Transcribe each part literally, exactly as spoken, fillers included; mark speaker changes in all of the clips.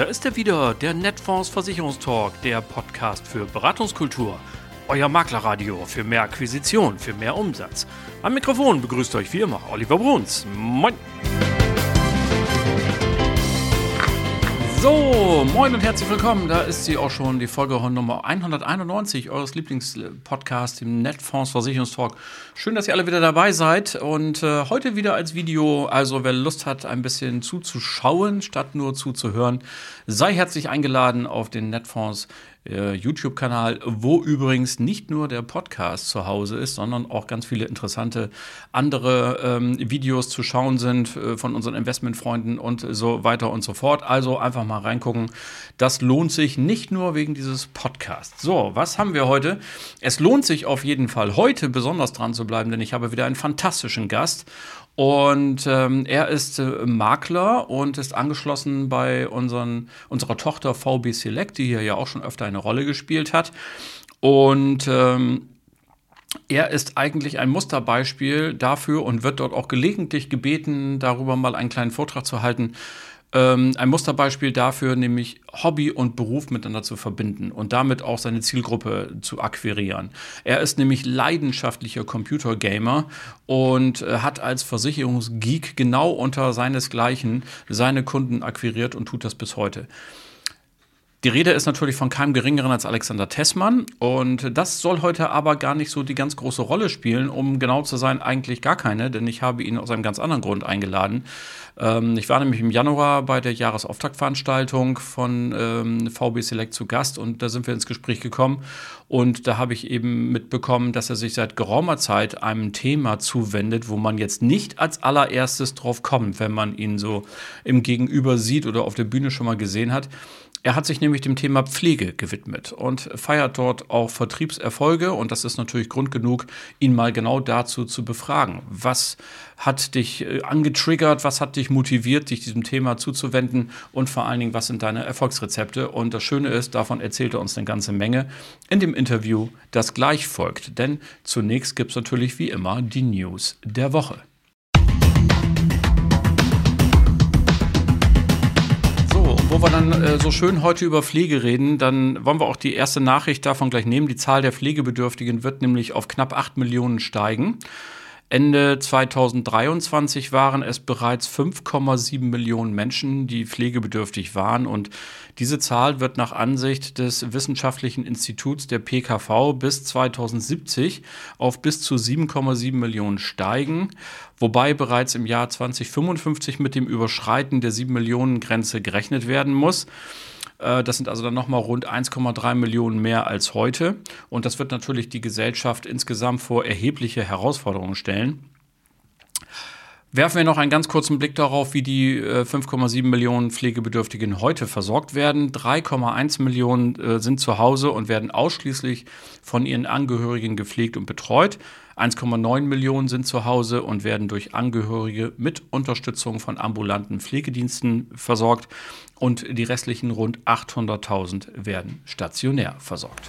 Speaker 1: da ist er wieder, der Netfonds Versicherungstalk, der Podcast für Beratungskultur. Euer Maklerradio für mehr Akquisition, für mehr Umsatz. Am Mikrofon begrüßt euch wie immer Oliver Bruns. Moin! So, moin und herzlich willkommen. Da ist sie auch schon, die Folge Nummer hunderteinundneunzig eures Lieblingspodcasts, dem Netfonds Versicherungstalk. Schön, dass ihr alle wieder dabei seid und äh, heute wieder als Video. Also wer Lust hat, ein bisschen zuzuschauen, statt nur zuzuhören, sei herzlich eingeladen auf den Netfonds äh, YouTube-Kanal, wo übrigens nicht nur der Podcast zu Hause ist, sondern auch ganz viele interessante andere ähm, Videos zu schauen sind äh, von unseren Investmentfreunden und so weiter und so fort. Also einfach mal reingucken. Das lohnt sich nicht nur wegen dieses Podcasts. So, was haben wir heute? Es lohnt sich auf jeden Fall heute besonders dran zu bleiben, denn ich habe wieder einen fantastischen Gast. Und ähm, er ist äh, Makler und ist angeschlossen bei unseren, unserer Tochter V B Select, die hier ja auch schon öfter eine Rolle gespielt hat. Und ähm, er ist eigentlich ein Musterbeispiel dafür und wird dort auch gelegentlich gebeten, darüber mal einen kleinen Vortrag zu halten. Ähm, ein Musterbeispiel dafür, nämlich Hobby und Beruf miteinander zu verbinden und damit auch seine Zielgruppe zu akquirieren. Er ist nämlich leidenschaftlicher Computergamer und äh, hat als Versicherungsgeek genau unter seinesgleichen seine Kunden akquiriert und tut das bis heute. Die Rede ist natürlich von keinem Geringeren als Alexander Tessmann und das soll heute aber gar nicht so die ganz große Rolle spielen, um genau zu sein, eigentlich gar keine, denn ich habe ihn aus einem ganz anderen Grund eingeladen. Ähm, ich war nämlich im Januar bei der Jahresauftaktveranstaltung von ähm, V B Select zu Gast und da sind wir ins Gespräch gekommen und da habe ich eben mitbekommen, dass er sich seit geraumer Zeit einem Thema zuwendet, wo man jetzt nicht als allererstes drauf kommt, wenn man ihn so im Gegenüber sieht oder auf der Bühne schon mal gesehen hat. Er hat sich nämlich dem Thema Pflege gewidmet und feiert dort auch Vertriebserfolge. Und das ist natürlich Grund genug, ihn mal genau dazu zu befragen. Was hat dich angetriggert, was hat dich motiviert, dich diesem Thema zuzuwenden und vor allen Dingen, was sind deine Erfolgsrezepte? Und das Schöne ist, davon erzählt er uns eine ganze Menge in dem Interview, das gleich folgt. Denn zunächst gibt es natürlich wie immer die News der Woche. Wo wir dann äh, so schön heute über Pflege reden, dann wollen wir auch die erste Nachricht davon gleich nehmen. Die Zahl der Pflegebedürftigen wird nämlich auf knapp acht Millionen steigen. Ende zweitausenddreiundzwanzig waren es bereits fünf Komma sieben Millionen Menschen, die pflegebedürftig waren. Und diese Zahl wird nach Ansicht des Wissenschaftlichen Instituts der P K V bis zweitausendsiebzig auf bis zu sieben Komma sieben Millionen steigen. Wobei bereits im Jahr zweitausendfünfundfünfzig mit dem Überschreiten der sieben Millionen Grenze gerechnet werden muss. Das sind also dann nochmal rund eins Komma drei Millionen mehr als heute. Und das wird natürlich die Gesellschaft insgesamt vor erhebliche Herausforderungen stellen. Werfen wir noch einen ganz kurzen Blick darauf, wie die äh, fünf Komma sieben Millionen Pflegebedürftigen heute versorgt werden. drei Komma eins Millionen äh, sind zu Hause und werden ausschließlich von ihren Angehörigen gepflegt und betreut. eins Komma neun Millionen sind zu Hause und werden durch Angehörige mit Unterstützung von ambulanten Pflegediensten versorgt. Und die restlichen rund achthunderttausend werden stationär versorgt.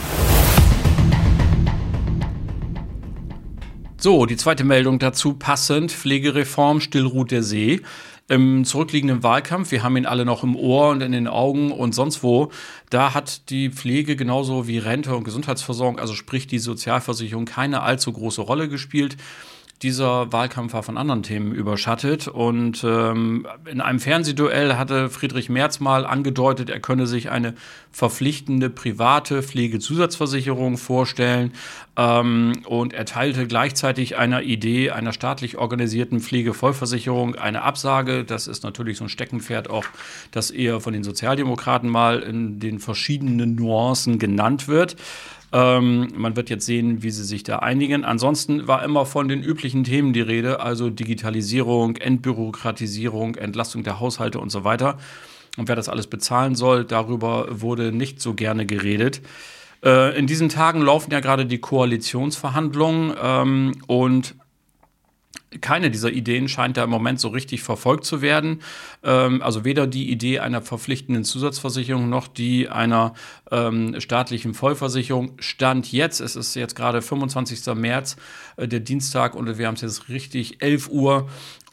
Speaker 1: So, die zweite Meldung dazu passend, Pflegereform, still ruht der See. Im zurückliegenden Wahlkampf, wir haben ihn alle noch im Ohr und in den Augen und sonst wo, da hat die Pflege genauso wie Rente und Gesundheitsversorgung, also sprich die Sozialversicherung, keine allzu große Rolle gespielt. Dieser Wahlkampf war von anderen Themen überschattet und ähm, in einem Fernsehduell hatte Friedrich Merz mal angedeutet, er könne sich eine verpflichtende private Pflegezusatzversicherung vorstellen ähm, und er teilte gleichzeitig einer Idee einer staatlich organisierten Pflegevollversicherung eine Absage. Das ist natürlich so ein Steckenpferd auch, das eher von den Sozialdemokraten mal in den verschiedenen Nuancen genannt wird. Ähm, man wird jetzt sehen, wie sie sich da einigen. Ansonsten war immer von den üblichen Themen die Rede, also Digitalisierung, Entbürokratisierung, Entlastung der Haushalte und so weiter. Und wer das alles bezahlen soll, darüber wurde nicht so gerne geredet. Äh, in diesen Tagen laufen ja gerade die Koalitionsverhandlungen ähm, und keine dieser Ideen scheint da im Moment so richtig verfolgt zu werden. Ähm, also weder die Idee einer verpflichtenden Zusatzversicherung noch die einer ähm, staatlichen Vollversicherung. Stand jetzt, es ist jetzt gerade fünfundzwanzigster März, äh, der Dienstag, und wir haben es jetzt richtig elf Uhr.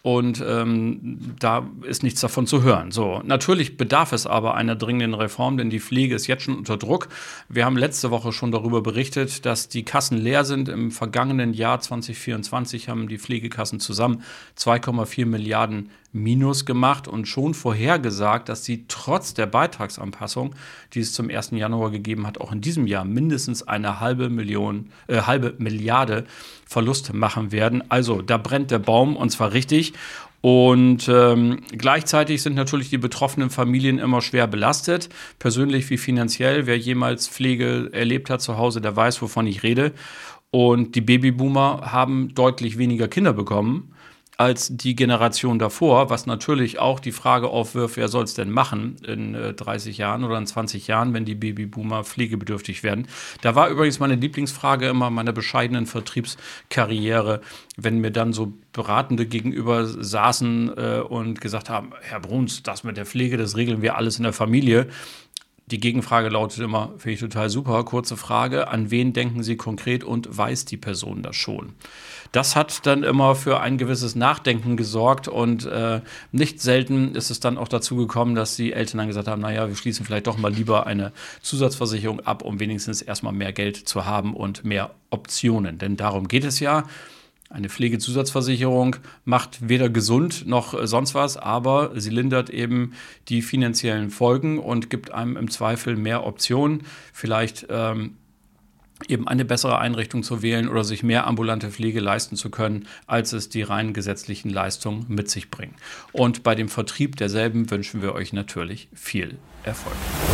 Speaker 1: Und ähm, da ist nichts davon zu hören. So, natürlich bedarf es aber einer dringenden Reform, denn die Pflege ist jetzt schon unter Druck. Wir haben letzte Woche schon darüber berichtet, dass die Kassen leer sind. Im vergangenen Jahr zwanzig vierundzwanzig haben die Pflegekassen zusammen zwei Komma vier Milliarden Minus gemacht und schon vorhergesagt, dass sie trotz der Beitragsanpassung, die es zum ersten Januar gegeben hat, auch in diesem Jahr mindestens eine halbe Million, äh, halbe Milliarde Verlust machen werden. Also da brennt der Baum und zwar richtig. Und ähm, gleichzeitig sind natürlich die betroffenen Familien immer schwer belastet, persönlich wie finanziell. Wer jemals Pflege erlebt hat zu Hause, der weiß, wovon ich rede. Und die Babyboomer haben deutlich weniger Kinder bekommen als die Generation davor, was natürlich auch die Frage aufwirft, wer soll es denn machen in äh, dreißig Jahren oder in zwanzig Jahren, wenn die Babyboomer pflegebedürftig werden. Da war übrigens meine Lieblingsfrage immer meiner bescheidenen Vertriebskarriere, wenn mir dann so Beratende gegenüber saßen äh, und gesagt haben, Herr Bruns, das mit der Pflege, das regeln wir alles in der Familie. Die Gegenfrage lautet immer, finde ich total super, kurze Frage, an wen denken Sie konkret und weiß die Person das schon? Das hat dann immer für ein gewisses Nachdenken gesorgt und äh, nicht selten ist es dann auch dazu gekommen, dass die Eltern dann gesagt haben, naja, wir schließen vielleicht doch mal lieber eine Zusatzversicherung ab, um wenigstens erstmal mehr Geld zu haben und mehr Optionen. Denn darum geht es ja. Eine Pflegezusatzversicherung macht weder gesund noch sonst was, aber sie lindert eben die finanziellen Folgen und gibt einem im Zweifel mehr Optionen, vielleicht ähm, eben eine bessere Einrichtung zu wählen oder sich mehr ambulante Pflege leisten zu können, als es die rein gesetzlichen Leistungen mit sich bringen. Und bei dem Vertrieb derselben wünschen wir euch natürlich viel Erfolg.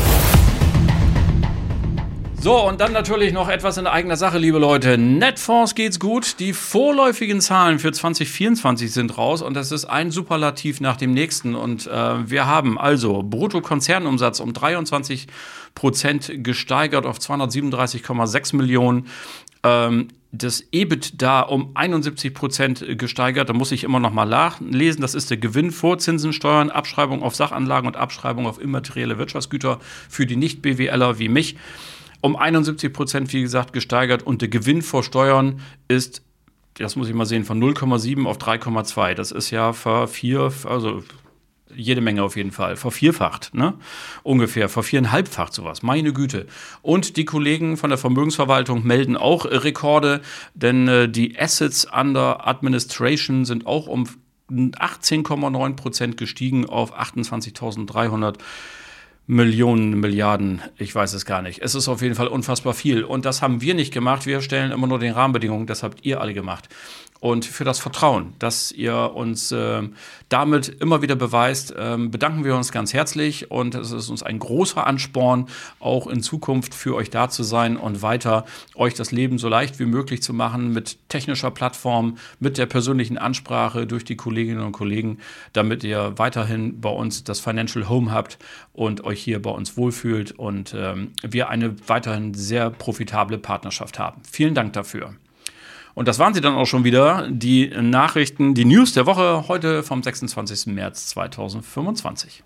Speaker 1: So, und dann natürlich noch etwas in eigener Sache, liebe Leute. Netfonds geht's gut. Die vorläufigen Zahlen für zwanzig vierundzwanzig sind raus und das ist ein Superlativ nach dem nächsten. Und äh, wir haben also Bruttokonzernumsatz um dreiundzwanzig Prozent gesteigert auf zweihundertsiebenunddreißig Komma sechs Millionen. Ähm, das EBITDA um einundsiebzig Prozent gesteigert. Da muss ich immer noch mal nachlesen. Das ist der Gewinn vor Zinsen, Steuern, Abschreibung auf Sachanlagen und Abschreibung auf immaterielle Wirtschaftsgüter für die Nicht-BWLer wie mich. Um einundsiebzig Prozent, wie gesagt, gesteigert und der Gewinn vor Steuern ist, das muss ich mal sehen, von null Komma sieben auf drei Komma zwei. Das ist ja vervier, also jede Menge auf jeden Fall, vervierfacht, ne? Ungefähr, verviereinhalbfacht sowas, meine Güte. Und die Kollegen von der Vermögensverwaltung melden auch Rekorde, denn äh, die Assets under Administration sind auch um achtzehn Komma neun Prozent gestiegen auf achtundzwanzigtausenddreihundert Millionen, Milliarden, ich weiß es gar nicht. Es ist auf jeden Fall unfassbar viel. Und das haben wir nicht gemacht. Wir stellen immer nur den Rahmenbedingungen. Das habt ihr alle gemacht. Und für das Vertrauen, das ihr uns äh, damit immer wieder beweist, äh, bedanken wir uns ganz herzlich. Und es ist uns ein großer Ansporn, auch in Zukunft für euch da zu sein und weiter euch das Leben so leicht wie möglich zu machen mit technischer Plattform, mit der persönlichen Ansprache durch die Kolleginnen und Kollegen, damit ihr weiterhin bei uns das Financial Home habt und euch hier bei uns wohlfühlt und ähm, wir eine weiterhin sehr profitable Partnerschaft haben. Vielen Dank dafür. Und das waren sie dann auch schon wieder, die Nachrichten, die News der Woche heute vom sechsundzwanzigsten März zweitausendfünfundzwanzig.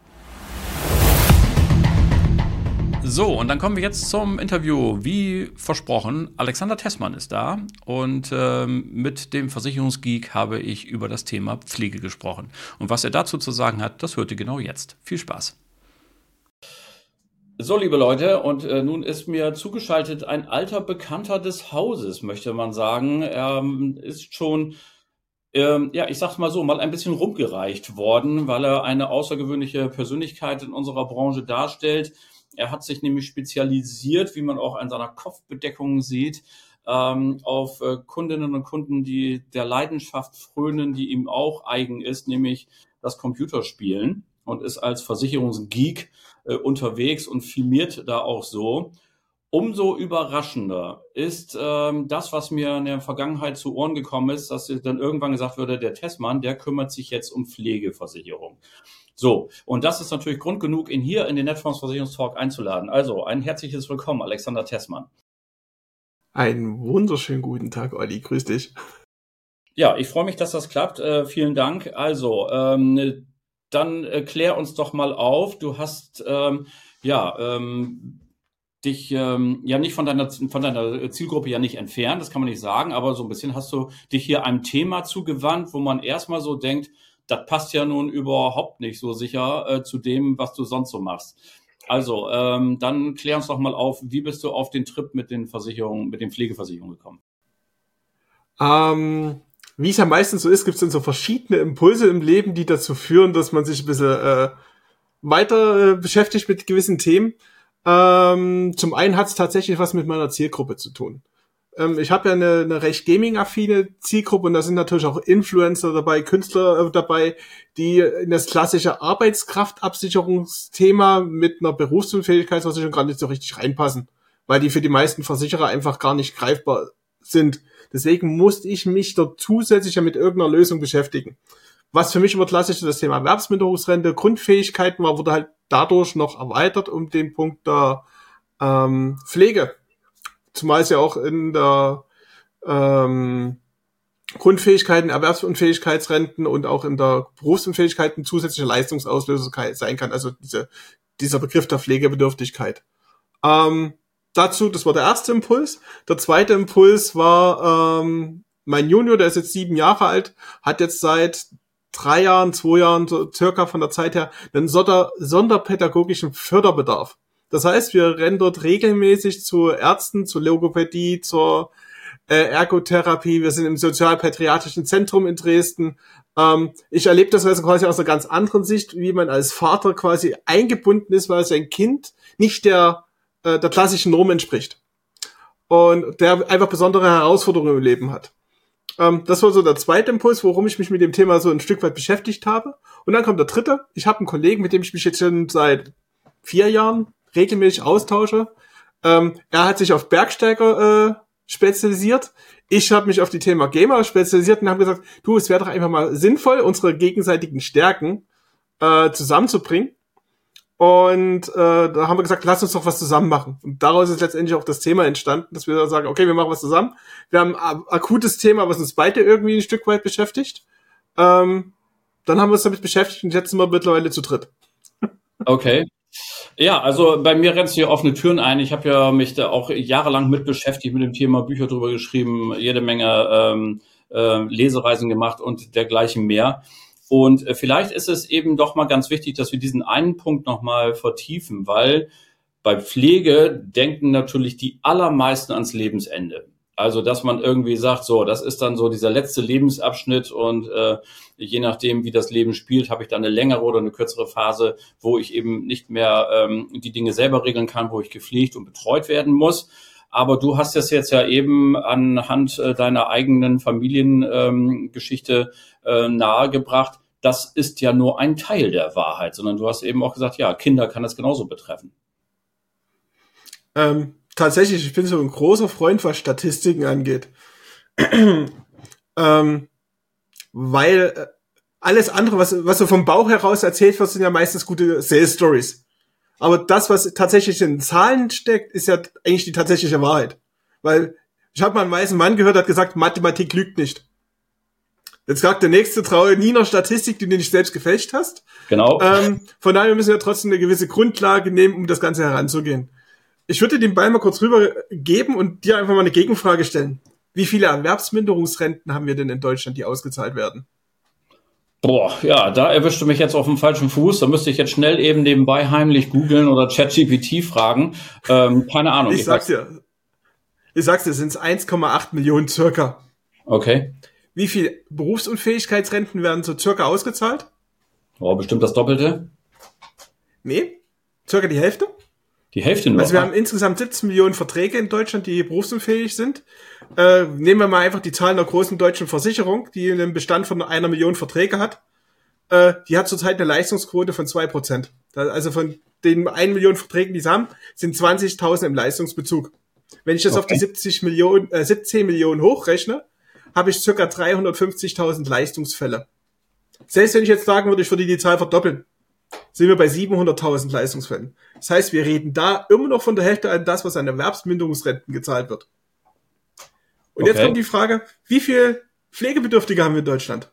Speaker 1: So, und dann kommen wir jetzt zum Interview. Wie versprochen, Alexander Tessmann ist da und ähm, mit dem Versicherungsgeek habe ich über das Thema Pflege gesprochen. Und was er dazu zu sagen hat, das hört ihr genau jetzt. Viel Spaß. So, liebe Leute, und äh, nun ist mir zugeschaltet ein alter Bekannter des Hauses, möchte man sagen. Er ähm, ist schon, ähm, ja, ich sag's mal so, mal ein bisschen rumgereicht worden, weil er eine außergewöhnliche Persönlichkeit in unserer Branche darstellt. Er hat sich nämlich spezialisiert, wie man auch an seiner Kopfbedeckung sieht, ähm, auf äh, Kundinnen und Kunden, die der Leidenschaft frönen, die ihm auch eigen ist, nämlich das Computerspielen, und ist als Versicherungsgeek äh, unterwegs und filmiert da auch so. Umso überraschender ist ähm, das, was mir in der Vergangenheit zu Ohren gekommen ist, dass dann irgendwann gesagt wurde, der Tessmann, der kümmert sich jetzt um Pflegeversicherung. So, und das ist natürlich Grund genug, ihn hier in den Netfonds Versicherungstalk einzuladen. Also ein herzliches Willkommen, Alexander Tessmann.
Speaker 2: Einen wunderschönen guten Tag, Olli. Grüß dich.
Speaker 1: Ja, ich freue mich, dass das klappt. Äh, vielen Dank. Also, ähm, dann äh, klär uns doch mal auf. Du hast ähm, ja ähm, dich ähm, ja nicht von deiner von deiner Zielgruppe ja nicht entfernt, das kann man nicht sagen, aber so ein bisschen hast du dich hier einem Thema zugewandt, wo man erstmal so denkt, das passt ja nun überhaupt nicht so sicher äh, zu dem, was du sonst so machst. Also, ähm, dann klär uns doch mal auf, wie bist du auf den Trip mit den Versicherungen, mit den Pflegeversicherungen gekommen?
Speaker 2: Ähm, wie es ja meistens so ist, gibt es dann so verschiedene Impulse im Leben, die dazu führen, dass man sich ein bisschen äh, weiter äh, beschäftigt mit gewissen Themen. Ähm, zum einen hat es tatsächlich was mit meiner Zielgruppe zu tun. Ähm, ich habe ja eine, eine recht gaming-affine Zielgruppe und da sind natürlich auch Influencer dabei, Künstler äh, dabei, die in das klassische Arbeitskraftabsicherungsthema mit einer Berufsunfähigkeitsversicherung gar nicht so richtig reinpassen, weil die für die meisten Versicherer einfach gar nicht greifbar sind. Deswegen musste ich mich dort zusätzlich mit irgendeiner Lösung beschäftigen. Was für mich immer klassisch das Thema Erwerbsminderungsrente, Grundfähigkeiten war, wurde halt dadurch noch erweitert um den Punkt der ähm, Pflege. Zumal es ja auch in der ähm, Grundfähigkeiten, Erwerbsunfähigkeitsrenten und auch in der Berufsunfähigkeiten zusätzliche Leistungsauslöser sein kann. Also diese, dieser Begriff der Pflegebedürftigkeit. Ähm, dazu, das war der erste Impuls. Der zweite Impuls war ähm, mein Junior, der ist jetzt sieben Jahre alt, hat jetzt seit drei Jahren, zwei Jahren, so circa von der Zeit her, einen Sonder- sonderpädagogischen Förderbedarf. Das heißt, wir rennen dort regelmäßig zu Ärzten, zur Logopädie, zur äh, Ergotherapie. Wir sind im sozialpädiatrischen Zentrum in Dresden. Ähm, ich erlebe das also quasi aus einer ganz anderen Sicht, wie man als Vater quasi eingebunden ist, weil sein Kind nicht der, äh, der klassischen Norm entspricht. Und der einfach besondere Herausforderungen im Leben hat. Ähm, das war so der zweite Impuls, worum ich mich mit dem Thema so ein Stück weit beschäftigt habe. Und dann kommt der dritte. Ich habe einen Kollegen, mit dem ich mich jetzt schon seit vier Jahren regelmäßig austausche. Ähm, er hat sich auf Bergsteiger äh, spezialisiert. Ich habe mich auf die Thema Gamer spezialisiert und habe gesagt, du, es wäre doch einfach mal sinnvoll, unsere gegenseitigen Stärken äh, zusammenzubringen. Und äh, da haben wir gesagt, lass uns doch was zusammen machen. Und daraus ist letztendlich auch das Thema entstanden, dass wir sagen, okay, wir machen was zusammen. Wir haben ein akutes Thema, was uns beide irgendwie ein Stück weit beschäftigt. Ähm, dann haben wir uns damit beschäftigt und jetzt sind wir mittlerweile zu dritt.
Speaker 1: Okay. Ja, also bei mir rennst du hier offene Türen ein. Ich habe ja mich da auch jahrelang mit beschäftigt, mit dem Thema, Bücher drüber geschrieben, jede Menge ähm, äh, Lesereisen gemacht und dergleichen mehr. Und äh, vielleicht ist es eben doch mal ganz wichtig, dass wir diesen einen Punkt nochmal vertiefen, weil bei Pflege denken natürlich die allermeisten ans Lebensende. Also, dass man irgendwie sagt, so, das ist dann so dieser letzte Lebensabschnitt und äh, je nachdem, wie das Leben spielt, habe ich dann eine längere oder eine kürzere Phase, wo ich eben nicht mehr ähm, die Dinge selber regeln kann, wo ich gepflegt und betreut werden muss. Aber du hast das jetzt ja eben anhand äh, deiner eigenen Familiengeschichte ähm, äh, nahegebracht. Das ist ja nur ein Teil der Wahrheit, sondern du hast eben auch gesagt, ja, Kinder kann das genauso betreffen.
Speaker 2: Ähm, tatsächlich, ich bin so ein großer Freund, was Statistiken angeht. ähm, weil äh, alles andere, was, was so vom Bauch heraus erzählt wird, sind ja meistens gute Sales Stories. Aber das, was tatsächlich in Zahlen steckt, ist ja eigentlich die tatsächliche Wahrheit. Weil ich habe mal einen weißen Mann gehört, der hat gesagt, Mathematik lügt nicht. Jetzt sagt der nächste, traue nie einer Statistik, die du nicht selbst gefälscht hast.
Speaker 1: Genau.
Speaker 2: Ähm, von daher müssen wir trotzdem eine gewisse Grundlage nehmen, um das Ganze heranzugehen. Ich würde den Ball mal kurz rübergeben und dir einfach mal eine Gegenfrage stellen. Wie viele Erwerbsminderungsrenten haben wir denn in Deutschland, die ausgezahlt werden?
Speaker 1: Boah, ja, da erwischst du mich jetzt auf dem falschen Fuß. Da müsste ich jetzt schnell eben nebenbei heimlich googeln oder ChatGPT fragen. Ähm, keine Ahnung.
Speaker 2: Ich, ich sag's dir. Ich sag's dir, sind es eins Komma acht Millionen circa.
Speaker 1: Okay.
Speaker 2: Wie viele Berufsunfähigkeitsrenten werden so circa ausgezahlt?
Speaker 1: Oh, bestimmt das Doppelte?
Speaker 2: Nee, circa die Hälfte.
Speaker 1: Die Hälfte nur?
Speaker 2: Also wir haben insgesamt siebzehn Millionen Verträge in Deutschland, die berufsunfähig sind. Äh, nehmen wir mal einfach die Zahlen der großen deutschen Versicherung, die einen Bestand von einer Million Verträge hat. Äh, die hat zurzeit eine Leistungsquote von zwei Prozent. Also von den eine Million Verträgen, die sie haben, sind zwanzigtausend im Leistungsbezug. Wenn ich das okay. auf die siebzig Millionen, äh, siebzehn Millionen hochrechne, habe ich circa dreihundertfünfzigtausend Leistungsfälle. Selbst wenn ich jetzt sagen würde, ich würde die Zahl verdoppeln, sind wir bei siebenhunderttausend Leistungsfällen. Das heißt, wir reden da immer noch von der Hälfte an das, was an Erwerbsminderungsrenten gezahlt wird. Und okay. Jetzt kommt die Frage, wie viele Pflegebedürftige haben wir in Deutschland?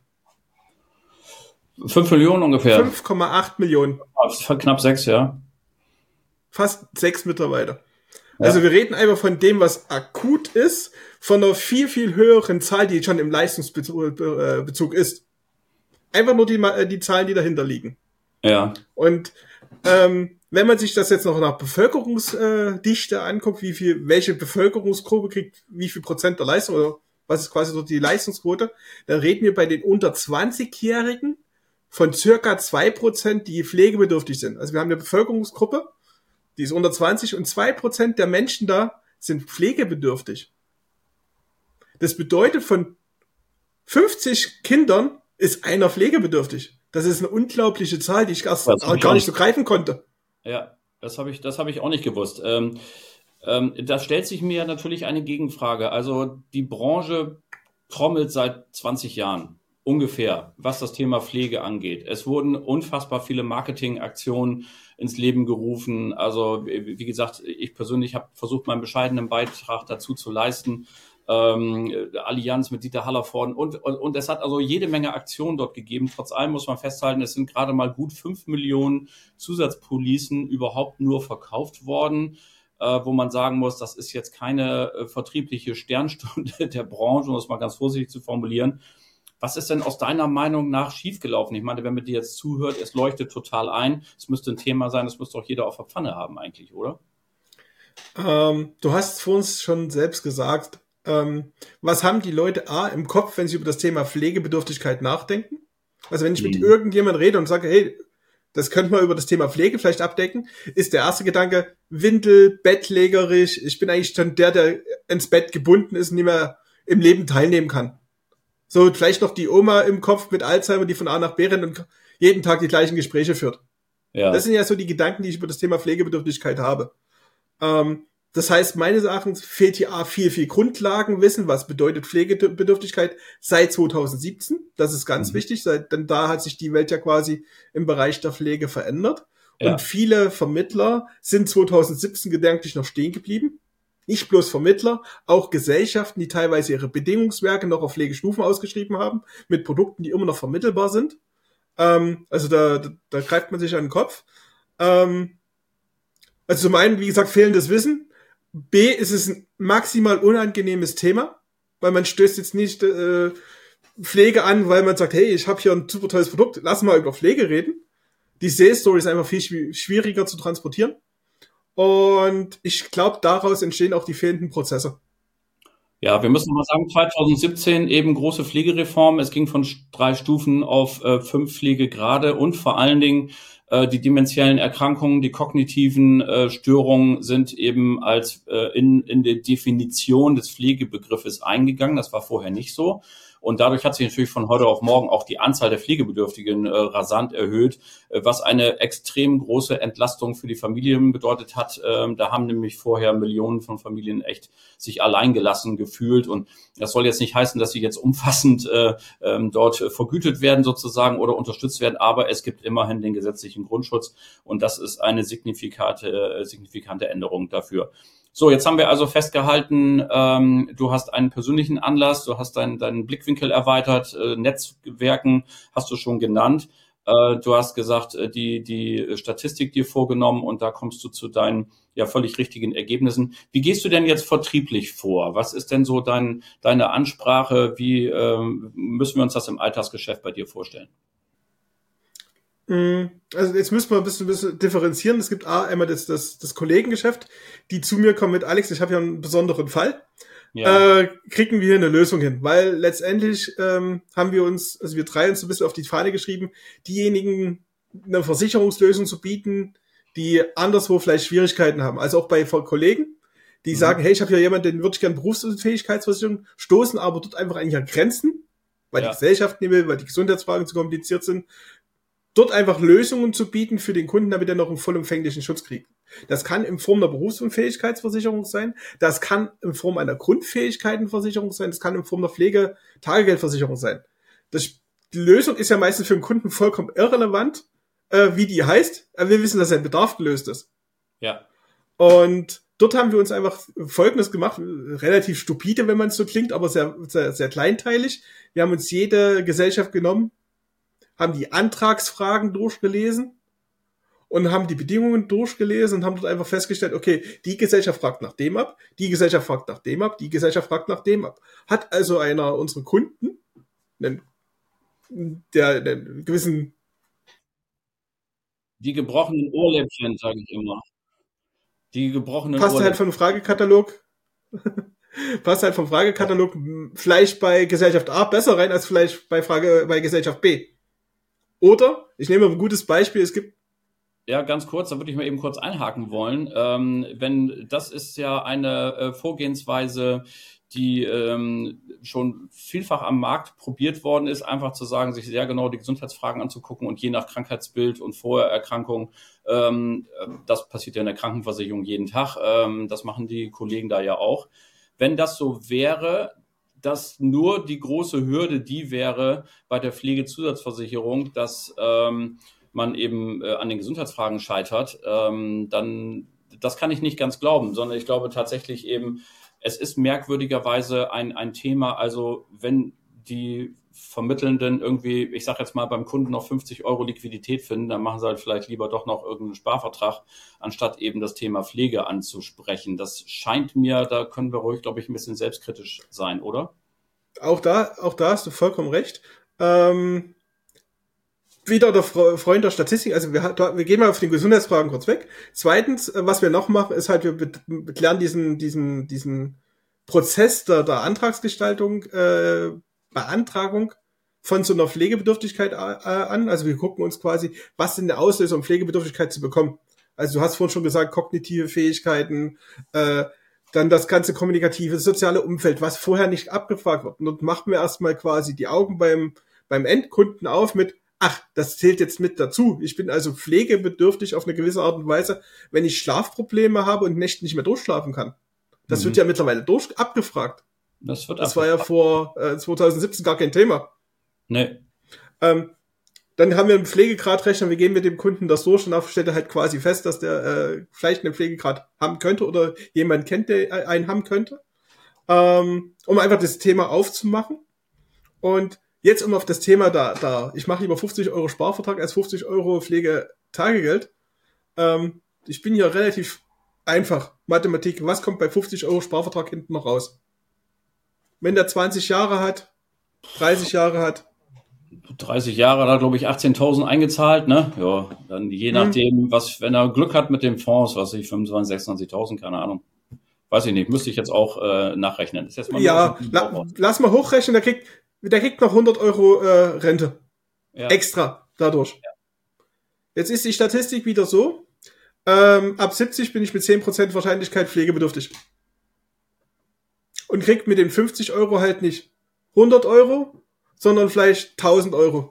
Speaker 1: Fünf Millionen ungefähr.
Speaker 2: fünf Komma acht Millionen.
Speaker 1: Knapp sechs, ja.
Speaker 2: Fast sechs mittlerweile. Ja. Also wir reden einfach von dem, was akut ist, von einer viel, viel höheren Zahl, die schon im Leistungsbezug ist. Einfach nur die, die Zahlen, die dahinter liegen.
Speaker 1: Ja.
Speaker 2: Und ähm, wenn man sich das jetzt noch nach Bevölkerungsdichte anguckt, wie viel, welche Bevölkerungsgruppe kriegt wie viel Prozent der Leistung oder was ist quasi so die Leistungsquote, dann reden wir bei den unter zwanzig-Jährigen von circa zwei Prozent, die pflegebedürftig sind. Also wir haben eine Bevölkerungsgruppe, die ist unter zwanzig und zwei Prozent der Menschen da sind pflegebedürftig. Das bedeutet, von fünfzig Kindern ist einer pflegebedürftig. Das ist eine unglaubliche Zahl, die ich erst
Speaker 1: ich
Speaker 2: gar nicht so greifen konnte.
Speaker 1: Ja, das habe ich, das habe ich auch nicht gewusst. Ähm, ähm, da stellt sich mir natürlich eine Gegenfrage. Also die Branche trommelt seit zwanzig Jahren ungefähr, was das Thema Pflege angeht. Es wurden unfassbar viele Marketingaktionen ins Leben gerufen. Also wie gesagt, ich persönlich habe versucht, meinen bescheidenen Beitrag dazu zu leisten. Ähm, Allianz mit Dieter Hallervorden und, und, und es hat also jede Menge Aktionen dort gegeben. Trotz allem muss man festhalten, es sind gerade mal gut fünf Millionen Zusatzpolicen überhaupt nur verkauft worden, äh, wo man sagen muss, das ist jetzt keine äh, vertriebliche Sternstunde der Branche, um es mal ganz vorsichtig zu formulieren. Was ist denn aus deiner Meinung nach schiefgelaufen? Ich meine, wenn man dir jetzt zuhört, es leuchtet total ein. Es müsste ein Thema sein, das müsste auch jeder auf der Pfanne haben eigentlich, oder?
Speaker 2: Ähm, du hast es vor uns schon selbst gesagt. Ähm, was haben die Leute A im Kopf, wenn sie über das Thema Pflegebedürftigkeit nachdenken? Also wenn ich mit
Speaker 1: Mhm.
Speaker 2: irgendjemandem rede und sage, hey, das könnte man über das Thema Pflege vielleicht abdecken, ist der erste Gedanke, Windel, bettlägerig, ich bin eigentlich schon der, der ins Bett gebunden ist und nicht mehr im Leben teilnehmen kann. So, vielleicht noch die Oma im Kopf mit Alzheimer, die von A nach B rennt und jeden Tag die gleichen Gespräche führt.
Speaker 1: Ja.
Speaker 2: Das sind ja so die Gedanken, die ich über das Thema Pflegebedürftigkeit habe. Ähm, das heißt, meines Erachtens fehlt hier viel, viel Grundlagenwissen, was bedeutet Pflegebedürftigkeit seit zweitausendsiebzehn. Das ist ganz mhm. wichtig, seit, denn da hat sich die Welt ja quasi im Bereich der Pflege verändert. Ja. Und viele Vermittler sind zweitausendsiebzehn gedanklich noch stehen geblieben. Nicht bloß Vermittler, auch Gesellschaften, die teilweise ihre Bedingungswerke noch auf Pflegestufen ausgeschrieben haben, mit Produkten, die immer noch vermittelbar sind. Ähm, also da, da, da greift man sich an den Kopf. Ähm, also zum einen, wie gesagt, fehlendes Wissen. B, ist es ein maximal unangenehmes Thema, weil man stößt jetzt nicht äh, Pflege an, weil man sagt, hey, ich habe hier ein super tolles Produkt, lass mal über Pflege reden. Die Sales Story ist einfach viel schwieriger zu transportieren. Und ich glaube, daraus entstehen auch die fehlenden Prozesse.
Speaker 1: Ja, wir müssen mal sagen, zweitausendsiebzehn eben große Pflegereform. Es ging von drei Stufen auf äh, fünf Pflegegrade und vor allen Dingen äh, die dementiellen Erkrankungen, die kognitiven äh, Störungen sind eben als äh, in, in die Definition des Pflegebegriffes eingegangen. Das war vorher nicht so. Und dadurch hat sich natürlich von heute auf morgen auch die Anzahl der Pflegebedürftigen äh, rasant erhöht, äh, was eine extrem große Entlastung für die Familien bedeutet hat. Ähm, da haben nämlich vorher Millionen von Familien echt sich alleingelassen gefühlt. Und das soll jetzt nicht heißen, dass sie jetzt umfassend äh, ähm, dort vergütet werden sozusagen oder unterstützt werden. Aber es gibt immerhin den gesetzlichen Grundschutz. Und das ist eine signifikante, äh, signifikante Änderung dafür. So, jetzt haben wir also festgehalten, ähm, du hast einen persönlichen Anlass, du hast deinen, deinen Blickwinkel erweitert, äh, Netzwerken hast du schon genannt. Äh, du hast gesagt, äh, die, die Statistik dir vorgenommen und da kommst du zu deinen ja völlig richtigen Ergebnissen. Wie gehst du denn jetzt vertrieblich vor? Was ist denn so dein, deine Ansprache? Wie ähm, müssen wir uns das im Alltagsgeschäft bei dir vorstellen?
Speaker 2: Also jetzt müssen wir ein bisschen, ein bisschen differenzieren. Es gibt A, einmal das, das, das Kollegengeschäft, die zu mir kommen mit Alex, ich habe ja einen besonderen Fall. Ja. Äh, kriegen wir eine Lösung hin, weil letztendlich ähm, haben wir uns, also wir drei uns ein bisschen auf die Fahne geschrieben, diejenigen eine Versicherungslösung zu bieten, die anderswo vielleicht Schwierigkeiten haben. Also auch bei Kollegen, die mhm. sagen, hey, ich habe hier jemanden, den würde ich gerne Berufsunfähigkeitsversicherung, stoßen aber dort einfach an ihre Grenzen, weil ja. die Gesellschaft nicht will, weil die Gesundheitsfragen zu kompliziert sind. Dort einfach Lösungen zu bieten für den Kunden, damit er noch einen vollumfänglichen Schutz kriegt. Das kann in Form einer Berufsunfähigkeitsversicherung sein, das kann in Form einer Grundfähigkeitenversicherung sein, das kann in Form einer Pflege-Tagegeldversicherung sein. Das, die Lösung ist ja meistens für den Kunden vollkommen irrelevant, äh, wie die heißt. Er will wissen, dass sein Bedarf gelöst ist.
Speaker 1: Ja.
Speaker 2: Und dort haben wir uns einfach Folgendes gemacht, relativ stupide, wenn man es so klingt, aber sehr, sehr, sehr kleinteilig. Wir haben uns jede Gesellschaft genommen, haben die Antragsfragen durchgelesen und haben die Bedingungen durchgelesen und haben dort einfach festgestellt, okay, die Gesellschaft fragt nach dem ab, die Gesellschaft fragt nach dem ab, die Gesellschaft fragt nach dem ab. Hat also einer unserer Kunden einen der, der gewissen...
Speaker 1: Die gebrochenen Ohrläppchen, sage ich immer. Die gebrochenen
Speaker 2: Passt halt
Speaker 1: Ohrläppchen.
Speaker 2: vom Fragekatalog. Passt halt vom Fragekatalog vielleicht bei Gesellschaft A besser rein als vielleicht bei Frage bei Gesellschaft B. Oder, ich nehme ein gutes Beispiel, es gibt...
Speaker 1: Ja, ganz kurz, da würde ich mal eben kurz einhaken wollen. Ähm, wenn das ist ja eine äh, Vorgehensweise, die ähm, schon vielfach am Markt probiert worden ist, einfach zu sagen, sich sehr genau die Gesundheitsfragen anzugucken und je nach Krankheitsbild und Vorerkrankung, ähm, das passiert ja in der Krankenversicherung jeden Tag, ähm, das machen die Kollegen da ja auch. Wenn das so wäre, dass nur die große Hürde die wäre bei der Pflegezusatzversicherung, dass ähm, man eben äh, an den Gesundheitsfragen scheitert, ähm, dann, das kann ich nicht ganz glauben, sondern ich glaube tatsächlich eben, es ist merkwürdigerweise ein, ein Thema, also wenn die Vermittelnden irgendwie, ich sage jetzt mal, beim Kunden noch fünfzig Euro Liquidität finden, dann machen sie halt vielleicht lieber doch noch irgendeinen Sparvertrag, anstatt eben das Thema Pflege anzusprechen. Das scheint mir, da können wir ruhig, glaube ich, ein bisschen selbstkritisch sein, oder?
Speaker 2: Auch da, auch da hast du vollkommen recht. Ähm, wieder der Freund der Statistik, also wir, wir gehen mal auf den Gesundheitsfragen kurz weg. Zweitens, was wir noch machen, ist halt, wir klären diesen, diesen, diesen Prozess der, der Antragsgestaltung, äh, Beantragung von so einer Pflegebedürftigkeit äh, an. Also wir gucken uns quasi, was sind die Auslöser, um Pflegebedürftigkeit zu bekommen. Also du hast vorhin schon gesagt, kognitive Fähigkeiten, äh, dann das ganze kommunikative, das soziale Umfeld, was vorher nicht abgefragt wird. Und dort machen wir erstmal quasi die Augen beim, beim Endkunden auf mit, ach, das zählt jetzt mit dazu. Ich bin also pflegebedürftig auf eine gewisse Art und Weise, wenn ich Schlafprobleme habe und Nächte nicht mehr durchschlafen kann. Das mhm. wird ja mittlerweile durch abgefragt.
Speaker 1: Das wird
Speaker 2: Das
Speaker 1: abgefragt.
Speaker 2: war ja vor äh, zwanzig siebzehn gar kein Thema.
Speaker 1: Nee.
Speaker 2: Ähm, dann haben wir einen Pflegegradrechner, wir gehen mit dem Kunden das durch und dann stellt er halt quasi fest, dass der äh, vielleicht einen Pflegegrad haben könnte oder jemand kennt, der einen haben könnte, ähm, um einfach das Thema aufzumachen. Und jetzt um auf das Thema da, da ich mache lieber fünfzig Euro Sparvertrag als fünfzig Euro Pflegetagegeld. Ähm, ich bin hier relativ einfach. Mathematik, was kommt bei fünfzig Euro Sparvertrag hinten noch raus? Wenn der zwanzig Jahre hat, dreißig Jahre hat,
Speaker 1: dreißig Jahre, da glaube ich achtzehntausend eingezahlt, ne? Ja, dann je nachdem, hm. was, wenn er Glück hat mit dem Fonds, was ich, fünfundzwanzig, sechsundzwanzigtausend, keine Ahnung. Weiß ich nicht, müsste ich jetzt auch äh, nachrechnen. Ist jetzt mal
Speaker 2: ja, la, lass mal hochrechnen, der kriegt, der kriegt noch hundert Euro äh, Rente. Ja. Extra, dadurch. Ja. Jetzt ist die Statistik wieder so, ähm, ab siebzig bin ich mit zehn Prozent Wahrscheinlichkeit pflegebedürftig. Und kriegt mit den fünfzig Euro halt nicht hundert Euro, sondern vielleicht tausend Euro.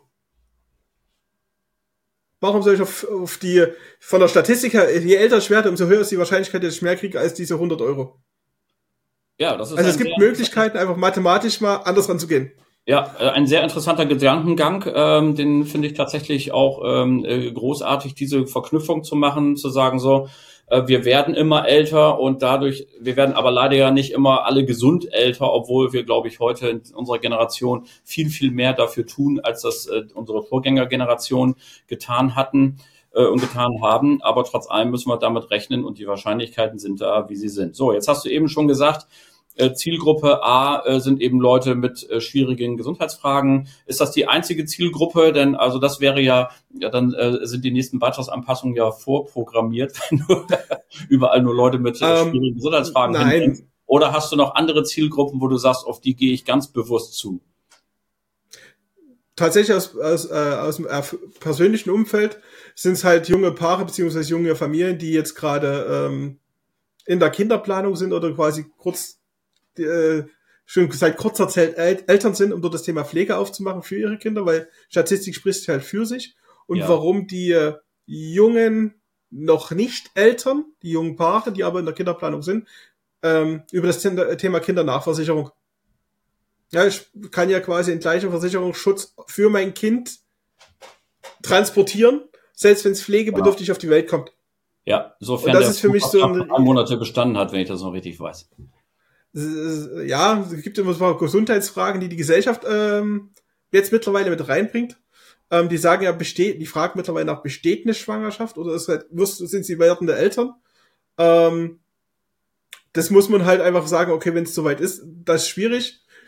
Speaker 2: Warum soll ich auf, auf die, von der Statistik her, je älter ich werde, umso höher ist die Wahrscheinlichkeit, dass ich mehr kriege als diese hundert Euro.
Speaker 1: Ja, das ist
Speaker 2: also es gibt Möglichkeiten, einfach mathematisch mal anders ranzugehen.
Speaker 1: Ja, ein sehr interessanter Gedankengang, ähm, den finde ich tatsächlich auch ähm, großartig, diese Verknüpfung zu machen, zu sagen so, äh, wir werden immer älter und dadurch, wir werden aber leider ja nicht immer alle gesund älter, obwohl wir, glaube ich, heute in unserer Generation viel, viel mehr dafür tun, als das äh, unsere Vorgängergeneration getan hatten äh, und getan haben. Aber trotz allem müssen wir damit rechnen und die Wahrscheinlichkeiten sind da, wie sie sind. So, jetzt hast du eben schon gesagt, Zielgruppe A äh, sind eben Leute mit äh, schwierigen Gesundheitsfragen. Ist das die einzige Zielgruppe? Denn also das wäre ja, ja dann äh, sind die nächsten Beitragsanpassungen ja vorprogrammiert, wenn du überall nur Leute mit äh,
Speaker 2: ähm,
Speaker 1: schwierigen Gesundheitsfragen
Speaker 2: nein.
Speaker 1: hinbringst. Oder hast du noch andere Zielgruppen, wo du sagst, auf die gehe ich ganz bewusst zu?
Speaker 2: Tatsächlich aus, aus, äh, aus dem äh, persönlichen Umfeld sind es halt junge Paare beziehungsweise junge Familien, die jetzt gerade ähm, in der Kinderplanung sind oder quasi kurz Die, äh, schon seit kurzer Zeit El- Eltern sind, um dort das Thema Pflege aufzumachen für ihre Kinder, weil Statistik spricht halt für sich. Und ja. warum die äh, jungen, noch nicht Eltern, die jungen Paare, die aber in der Kinderplanung sind, ähm, über das Thema Kindernachversicherung. Ja, ich kann ja quasi den gleichen Versicherungsschutz für mein Kind transportieren, selbst wenn es pflegebedürftig ja. auf die Welt kommt.
Speaker 1: Ja, sofern
Speaker 2: Und das
Speaker 1: der
Speaker 2: ist für mich so ein,
Speaker 1: drei Monate bestanden hat, wenn ich das noch richtig weiß.
Speaker 2: Ja, es gibt immer so Gesundheitsfragen, die die Gesellschaft ähm, jetzt mittlerweile mit reinbringt. Ähm, die sagen ja, besteht, die fragen mittlerweile nach, besteht eine Schwangerschaft oder ist halt, sind sie werdende Eltern? Ähm, das muss man halt einfach sagen, okay, wenn es soweit ist, das ist schwierig.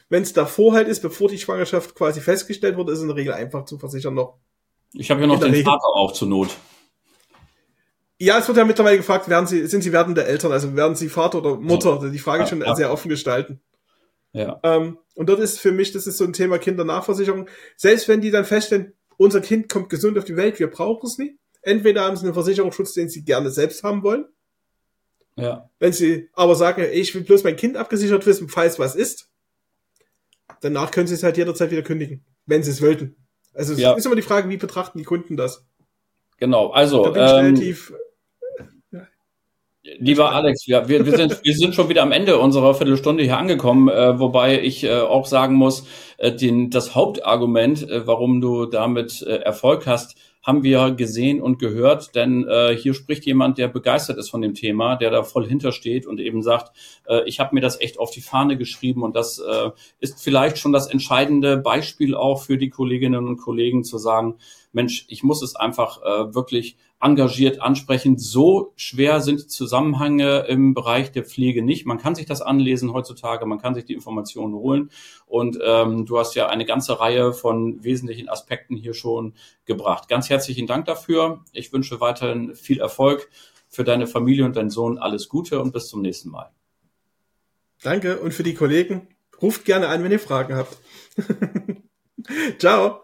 Speaker 2: Wenn es davor halt ist, bevor die Schwangerschaft quasi festgestellt wurde, ist es in der Regel einfach zu versichern noch.
Speaker 1: Ich habe ja noch den Regel. Vater auch zur Not.
Speaker 2: Ja, es wird ja mittlerweile gefragt, werden Sie, sind Sie werdende Eltern, also werden Sie Vater oder Mutter? So. Die Frage ja, schon ja. sehr offen gestalten.
Speaker 1: Ja.
Speaker 2: Ähm, und dort ist für mich, das ist so ein Thema Kindernachversicherung. Selbst wenn die dann feststellen, unser Kind kommt gesund auf die Welt, wir brauchen es nicht. Entweder haben sie einen Versicherungsschutz, den sie gerne selbst haben wollen.
Speaker 1: Ja.
Speaker 2: Wenn sie aber sagen, ich will bloß mein Kind abgesichert wissen, falls was ist, danach können sie es halt jederzeit wieder kündigen, wenn sie es wollten. Also es ja. ist immer die Frage, wie betrachten die Kunden das?
Speaker 1: Genau, also
Speaker 2: da bin ich
Speaker 1: ähm,
Speaker 2: relativ
Speaker 1: lieber Alex, wir, wir, wir, sind, wir sind schon wieder am Ende unserer Viertelstunde hier angekommen, äh, wobei ich äh, auch sagen muss, äh, den, das Hauptargument, äh, warum du damit äh, Erfolg hast, haben wir gesehen und gehört, denn äh, hier spricht jemand, der begeistert ist von dem Thema, der da voll hintersteht und eben sagt, äh, ich habe mir das echt auf die Fahne geschrieben und das äh, ist vielleicht schon das entscheidende Beispiel auch für die Kolleginnen und Kollegen zu sagen, Mensch, ich muss es einfach äh, wirklich engagiert ansprechen. So schwer sind die Zusammenhänge im Bereich der Pflege nicht. Man kann sich das anlesen heutzutage, man kann sich die Informationen holen und ähm, du hast ja eine ganze Reihe von wesentlichen Aspekten hier schon gebracht. Ganz herzlichen Dank dafür. Ich wünsche weiterhin viel Erfolg für deine Familie und deinen Sohn. Alles Gute und bis zum nächsten Mal.
Speaker 2: Danke und für die Kollegen, ruft gerne an, wenn ihr Fragen habt. Ciao.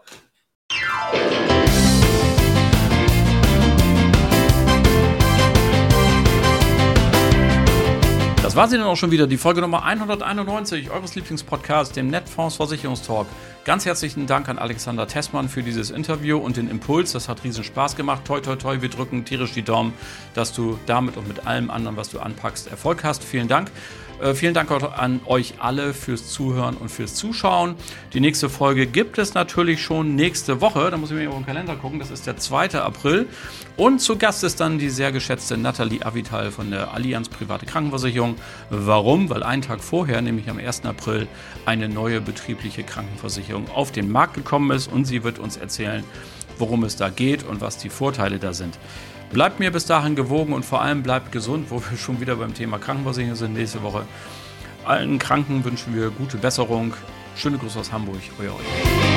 Speaker 1: Das war sie dann auch schon wieder, die Folge Nummer hunderteinundneunzig eures Lieblingspodcasts, dem Netfonds Versicherungstalk. Ganz herzlichen Dank an Alexander Tessmann für dieses Interview und den Impuls. Das hat riesen Spaß gemacht. Toi, toi, toi, wir drücken tierisch die Daumen, dass du damit und mit allem anderen, was du anpackst, Erfolg hast. Vielen Dank. Äh, vielen Dank an euch alle fürs Zuhören und fürs Zuschauen. Die nächste Folge gibt es natürlich schon nächste Woche. Da muss ich mir auf den Kalender gucken. Das ist der zweite April. Und zu Gast ist dann die sehr geschätzte Nathalie Avital von der Allianz Private Krankenversicherung. Warum? Weil einen Tag vorher, nämlich am ersten April, eine neue betriebliche Krankenversicherung auf den Markt gekommen ist. Und sie wird uns erzählen, worum es da geht und was die Vorteile da sind. Bleibt mir bis dahin gewogen und vor allem bleibt gesund, wo wir schon wieder beim Thema Krankenversicherung sind nächste Woche. Allen Kranken wünschen wir gute Besserung. Schöne Grüße aus Hamburg, euer Euer.